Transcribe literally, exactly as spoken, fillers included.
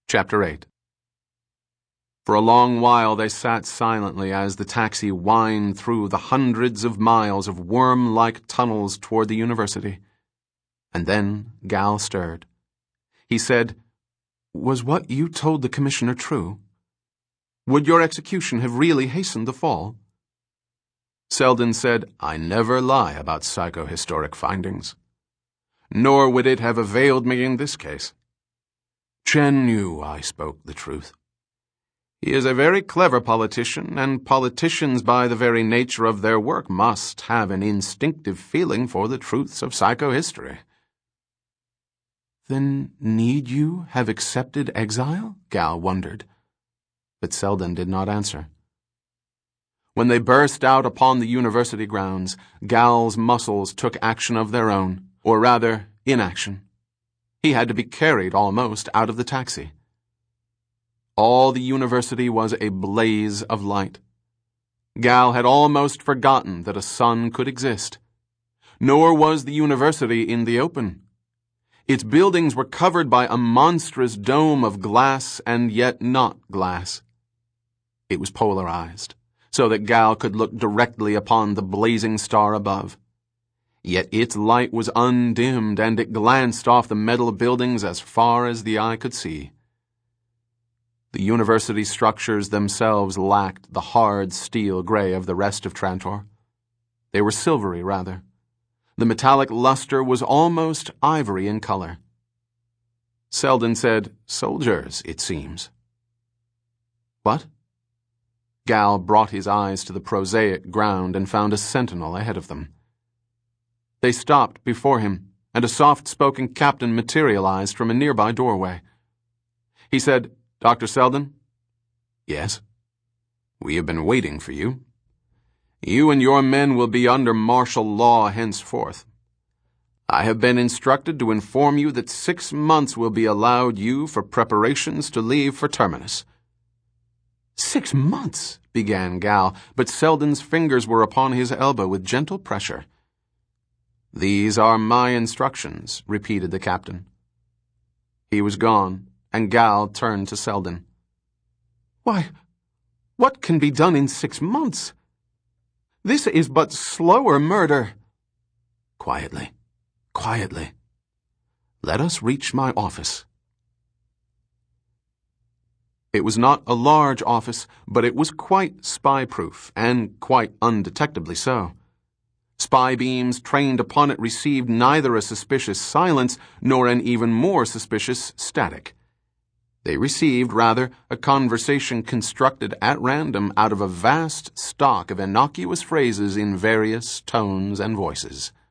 Chapter eight. For a long while they sat silently as the taxi whined through the hundreds of miles of worm-like tunnels toward the university. And then Gal stirred. He said, "Was what you told the commissioner true? Would your execution have really hastened the fall?" Selden said, "I never lie about psychohistoric findings. Nor would it have availed me in this case. Chen knew I spoke the truth. He is a very clever politician, and politicians by the very nature of their work must have an instinctive feeling for the truths of psychohistory." "Then need you have accepted exile?" Gal wondered. But Selden did not answer. When they burst out upon the university grounds, Gal's muscles took action of their own, or rather, inaction. He had to be carried almost out of the taxi. All the university was a blaze of light. Gal had almost forgotten that a sun could exist. Nor was the university in the open. Its buildings were covered by a monstrous dome of glass and yet not glass. It was polarized, so that Gal could look directly upon the blazing star above. Yet its light was undimmed, and it glanced off the metal buildings as far as the eye could see. The university structures themselves lacked the hard steel gray of the rest of Trantor. They were silvery, rather. The metallic luster was almost ivory in color. Selden said, "Soldiers, it seems." "What?" Gal brought his eyes to the prosaic ground and found a sentinel ahead of them. They stopped before him, and a soft-spoken captain materialized from a nearby doorway. He said, "Doctor Selden?" "Yes." "We have been waiting for you. You and your men will be under martial law henceforth. I have been instructed to inform you that six months will be allowed you for preparations to leave for Terminus." "Six months," began Gal, but Selden's fingers were upon his elbow with gentle pressure. "These are my instructions," repeated the captain. He was gone, and Gal turned to Selden. "Why, what can be done in six months? This is but slower murder." "Quietly, quietly. Let us reach my office." It was not a large office, but it was quite spy-proof, and quite undetectably so. Spy beams trained upon it received neither a suspicious silence nor an even more suspicious static. They received, rather, a conversation constructed at random out of a vast stock of innocuous phrases in various tones and voices.